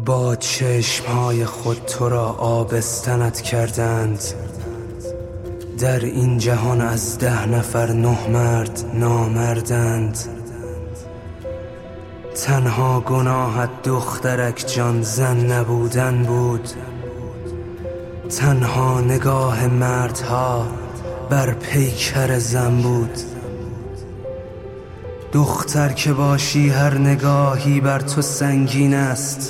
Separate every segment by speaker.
Speaker 1: با چشمهای خود تو را آبستنت کردند. در این جهان از 10 نفر 9 مرد نامردند. تنها گناهت دخترک جان زن نبودن بود. تنها نگاه مردها بر پیکر زن بود. دختر که باشی هر نگاهی بر تو سنگین است.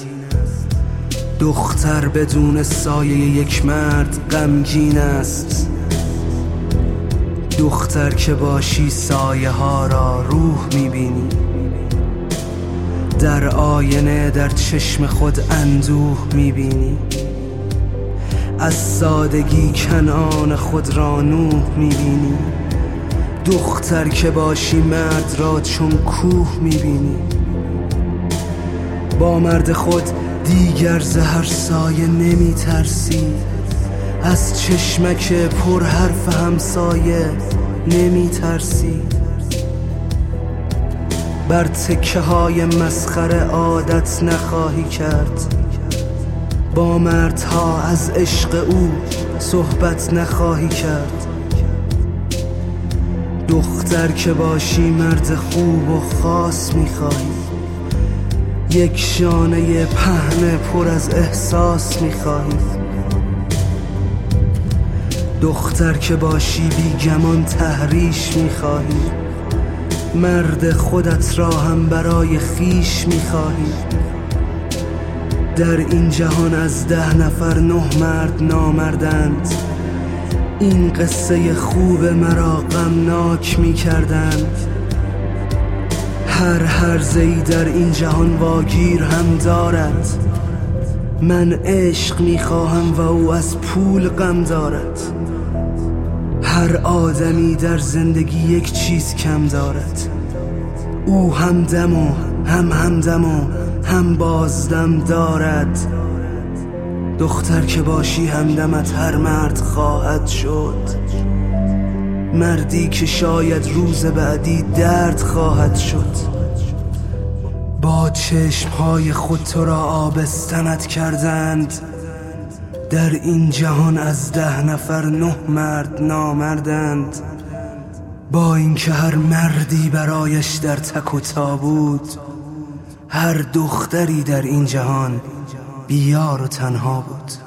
Speaker 1: دختر بدون سایه یک مرد غمگین است. دختر که باشی سایه ها را روح میبینی. در آینه در چشم خود اندوه میبینی. از سادگی کنعان خود را نوح میبینی. دختر که باشی مرد را چون کوه میبینی. با مرد خود دیگر ز هر سایه نمی ترسی. از چشمک پر حرف همسایه نمی ترسی. بر تکه های مسخره عادت نخواهی کرد. با مردها از عشق او صحبت نخواهی کرد. دختر که باشی مرد خوب و خاص میخواهی. یک شانه پهن پر از احساس میخواهی. دختر که باشی بیگمان تحریش میخواهی. مرد خودت را هم برای خیش میخواهی. در این جهان از 10 نفر 9 مرد نامردند. این قصه خوب مرا غمناک میکردند. هر هرزه‌ای در این جهان واگیر هم دارد. من عشق میخواهم و او از پول غم دارد. هر آدمی در زندگی یک چیز کم دارد. او هم دم و همدم و هم بازدم دارد. دختر که باشی همدمت هر مرد خواهد شد. مردی که شاید روز بعدی درد خواهد شد. با چشمهای خود تو را آبستنت کردند. در این جهان از 10 نفر 9 مرد نامردند. با اینکه هر مردی برایش در تک و تا بود. هر دختری در این جهان بیار و تنها بود.